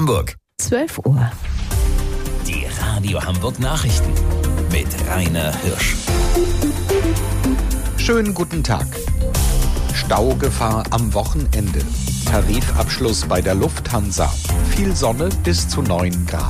Hamburg. 12 Uhr. Die Radio Hamburg Nachrichten mit Rainer Hirsch. Schönen guten Tag. Staugefahr am Wochenende. Tarifabschluss bei der Lufthansa. Viel Sonne bis zu 9 Grad.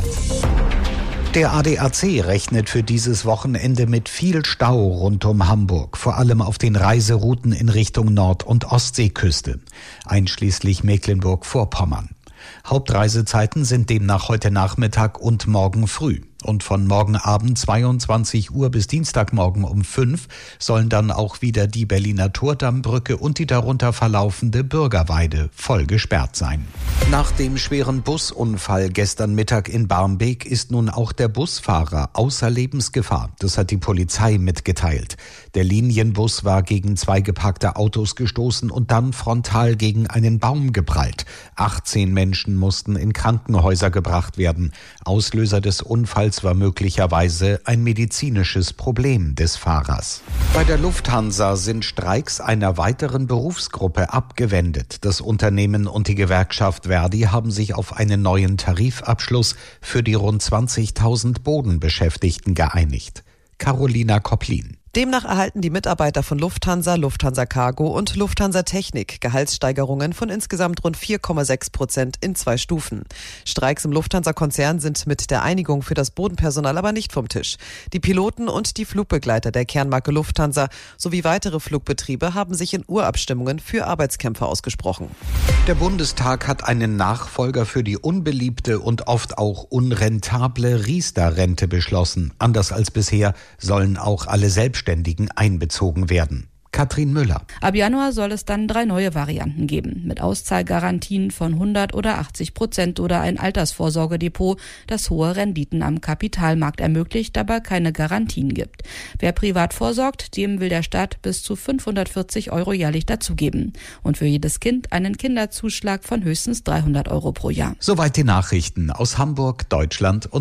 Der ADAC rechnet für dieses Wochenende mit viel Stau rund um Hamburg, vor allem auf den Reiserouten in Richtung Nord- und Ostseeküste, einschließlich Mecklenburg-Vorpommern. Hauptreisezeiten sind demnach heute Nachmittag und morgen früh. Und von morgen Abend 22 Uhr bis Dienstagmorgen um 5 sollen dann auch wieder die Berliner Turmbrücke und die darunter verlaufende Bürgerweide voll gesperrt sein. Nach dem schweren Busunfall gestern Mittag in Barmbek ist nun auch der Busfahrer außer Lebensgefahr. Das hat die Polizei mitgeteilt. Der Linienbus war gegen 2 geparkte Autos gestoßen und dann frontal gegen einen Baum geprallt. 18 Menschen mussten in Krankenhäuser gebracht werden. Auslöser des Unfalls war möglicherweise ein medizinisches Problem des Fahrers. Bei der Lufthansa sind Streiks einer weiteren Berufsgruppe abgewendet. Das Unternehmen und die Gewerkschaft Verdi haben sich auf einen neuen Tarifabschluss für die rund 20.000 Bodenbeschäftigten geeinigt. Carolina Kopplin. Demnach erhalten die Mitarbeiter von Lufthansa, Lufthansa Cargo und Lufthansa Technik Gehaltssteigerungen von insgesamt rund 4,6% in 2 Stufen. Streiks im Lufthansa-Konzern sind mit der Einigung für das Bodenpersonal aber nicht vom Tisch. Die Piloten und die Flugbegleiter der Kernmarke Lufthansa sowie weitere Flugbetriebe haben sich in Urabstimmungen für Arbeitskämpfe ausgesprochen. Der Bundestag hat einen Nachfolger für die unbeliebte und oft auch unrentable Riester-Rente beschlossen. Anders als bisher sollen auch alle Selbstständigen einbezogen werden. Katrin Müller. Ab Januar soll es dann 3 neue Varianten geben, mit Auszahlgarantien von 100 oder 80% oder ein Altersvorsorgedepot, das hohe Renditen am Kapitalmarkt ermöglicht, aber keine Garantien gibt. Wer privat vorsorgt, dem will der Staat bis zu 540 € jährlich dazugeben und für jedes Kind einen Kinderzuschlag von höchstens 300 € pro Jahr. Soweit die Nachrichten aus Hamburg, Deutschland und